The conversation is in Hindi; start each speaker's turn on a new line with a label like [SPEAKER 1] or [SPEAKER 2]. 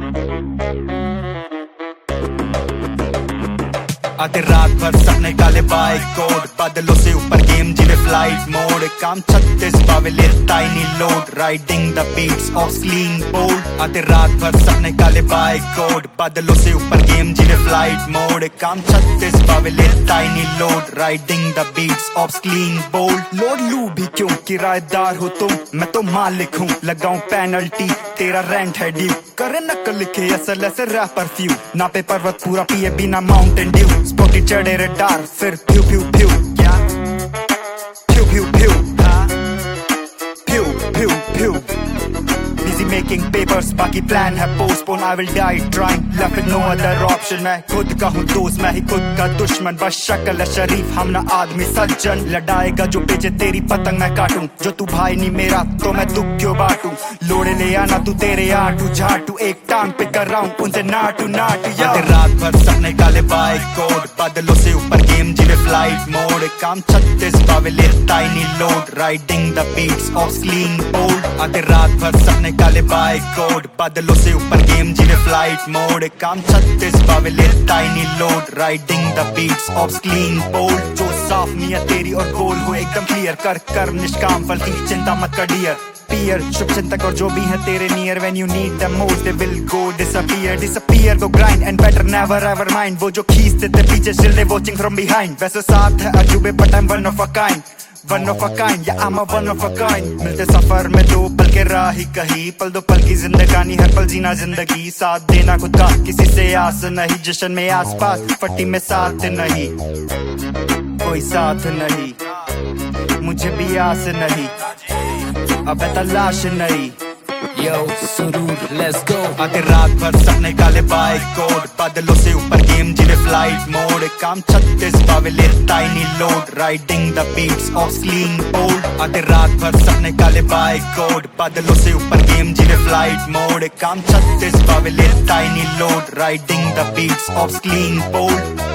[SPEAKER 1] आते रात भर सपने काले बाइक कोड, बादलों से ऊपर गेम जीवे फ्लाइट मोड, काम 36 पावेले tiny load, riding the beats of clean bold. आते रात भर सपने काले बाइक कोड, बादलों से ऊपर गेम जीवे फ्लाइट मोड, काम 36 पावेले tiny load, riding the beats of clean bold. Load लू भी क्यों, किराएदार हो तुम, मैं तो मालिक हूँ, लगाऊं पेनल्टी, तेरा रेंट है ड्यू, करे नकल लिखे असल ऐसे रैपर फ्यू, ना पे पर्वत पूरा पिए बिना माउंटेन ड्यू, स्पॉटी चढ़े रडार फिर फ्यू फ्यू फ्यू, क्या फ्यू फ्यू फ्यू, हाँ फ्यू फ्यू फ्यू, बिजी मेकिंग पेपर्स, बाकी प्लान है postpone, I will die trying, left with no other option, मैं खुद का हूँ दोस्त, मैं ही खुद का दुश्मन, बस शक्ल है शरीफ, हम ना आदमी सज्जन, लड़ाएगा जो बेचे तेरी पतंग मैं काटूं, जो तू भाई नहीं मेरा तो मैं दुख क्यों बांटूं, लोड़े ले आना तू तेरे आटू झाटू, एक टांग पे कर रहा हूँ उनसे नाटू नाटू, यार रात भर सपने काले बाइक कोड, बादलों से ऊपर गेम जीवे फ्लाइट मोड, काम 36 पावेले tiny load, riding the beats of clean bold. आते रात भर सपने काले बाइक कोड, बादलों से ऊपर गेम जीवे फ्लाइट मोड, काम 36 पावेले tiny load, riding the beats of clean bold. जो साफ नियत तेरी और गोल हो एकदम क्लियर, कर कर निष्काम फल की चिंता मत कर डियर, पियर शुभ चिंतक और जो भी है तेरे near, when you need them most they will go disappear go grind and better never ever mind, वो जो खींचते थे पीछे still they watching from behind, वैसे साथ है अजूबे but I'm one of a kind, yeah I'm a one of a kind, मिलते सफर में दो पल के राही कहीं, पल दो पल की जिंदगानी हर पल जीना जिंदगी, साथ देना खुद का किसी से आस नहीं, जश्न में आसपास फटी में साथ नहीं, कोई साथ नहीं, मुझे भी आस नहीं, अब तलाश नहीं,
[SPEAKER 2] Yo, सुरूर, let's go।
[SPEAKER 1] आते रात भर सपने काले बाइक कोड, बादलों से ऊपर गेम जीवे फ्लाइट मोड, काम 36 पावेले tiny load, riding the beats of clean bold. आते रात भर सपने काले बाइक कोड, बादलों से ऊपर गेम जीवे फ्लाइट मोड, काम 36 पावेले tiny load, riding the beats of clean bold.